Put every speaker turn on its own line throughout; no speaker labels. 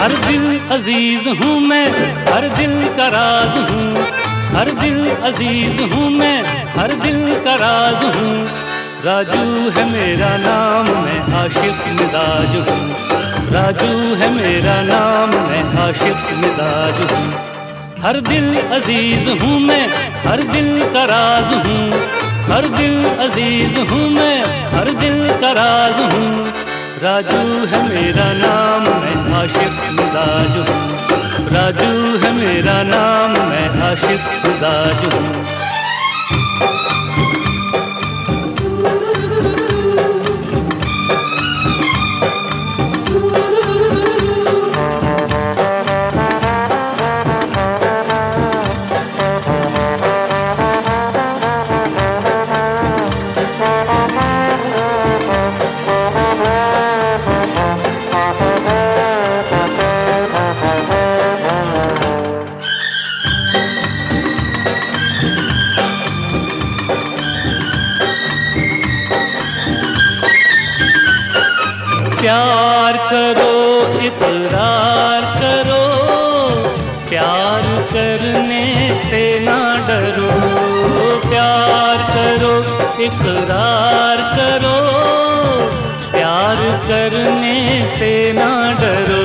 हर दिल अजीज हूँ मैं, हर दिल का राज हूँ। हर दिल अजीज हूँ मैं, हर दिल का राज हूँ। राजू है मेरा नाम, मैं आशिक मिजाज हूँ। राजू है मेरा नाम, मैं आशिक मिजाज हूँ। हर दिल अजीज हूँ मैं, हर दिल का राज हूँ। हर दिल अजीज हूँ मैं, हर दिल का राज हूँ। राजू है मेरा नाम, मैं आशिक मिजाज हूँ। राजू है मेरा नाम, मैं आशिक मिजाज हूँ। प्यार करो, इकरार करो, प्यार करने से ना डरो। प्यार करो, इकरार करो, प्यार करने से ना डरो।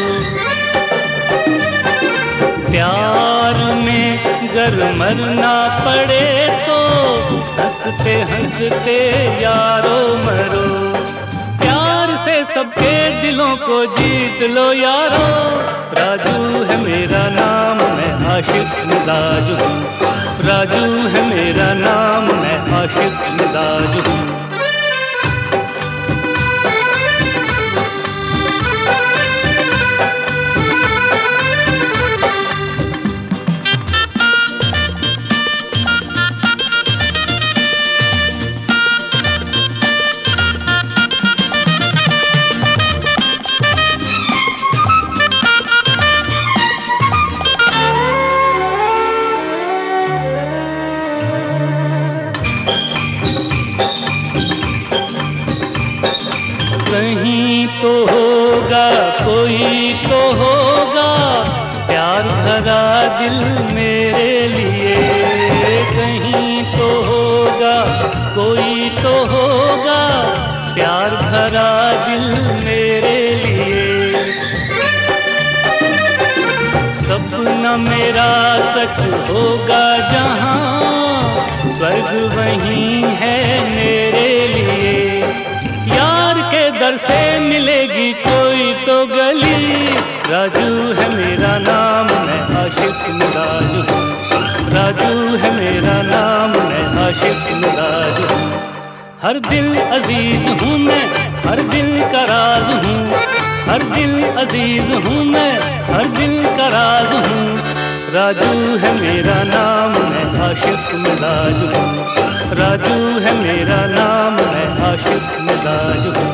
प्यार में गर मरना पड़े तो हंसते हंसते यारो मरो। से सबके दिलों को जीत लो यारो। राजू है मेरा नाम, मैं आशिक मिजाज हूँ। राजू है मेरा नाम, मैं आशिक मिजाज हूँ। कहीं तो होगा, कोई तो होगा, प्यार भरा दिल मेरे लिए। कहीं तो होगा, कोई तो होगा, प्यार भरा दिल मेरे लिए। सपना मेरा सच होगा जहाँ, स्वर्ग वहीं है मेरे लिए। दर से मिलेगी कोई तो गली। राजू है मेरा नाम, मैं आशिक मिजाज हूँ। राजू है मेरा नाम, मैं आशिक मिजाज हूँ। हर दिल अजीज हूँ मैं, हर दिल का राज हूँ। हर दिल अजीज हूँ मैं, हर दिल का राज हूँ। राजू है मेरा नाम, मैं आशिक मिजाज हूँ। राजू है मेरा नाम, मैं आशिक मिजाज हूँ।